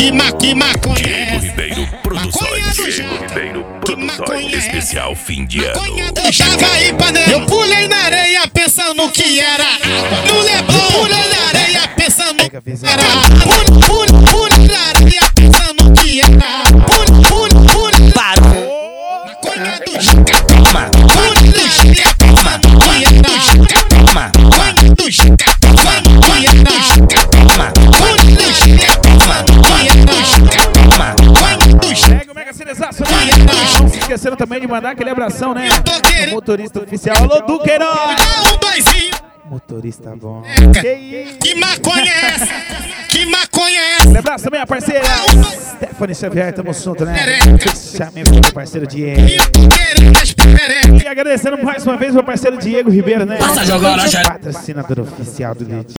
Que maconha é Diego essa? Ribeiro Produções. Diego Ribeiro maconha Produções. é Especial fim de ano. Eu tava aí, panela. Eu pulei na areia pensando que era água. No Leblon, pulei na areia pensando que era água. Pulei na areia pensando que era água. Pulei Parou. maconha do Chica. Pulei na areia pensando que era água. Maconha do Chica. Maconha do Chica. Pulei na areia pensando que era água. Maconha do Chica. Pega o Mega Cinezaço, né? Não se esquecendo também de mandar aquele abração, né? O motorista oficial. Alô, Duqueirão! Um doisinho. Motorista bom. Que maconha é essa? Que maconha é essa? Abraço também a parceira Stephanie Xavier, tamo junto, né? Fechamento com o parceiro Diego. E agradecendo mais uma vez o parceiro Diego Ribeiro, né? Passa jogando, Patrocinador oficial do Leite.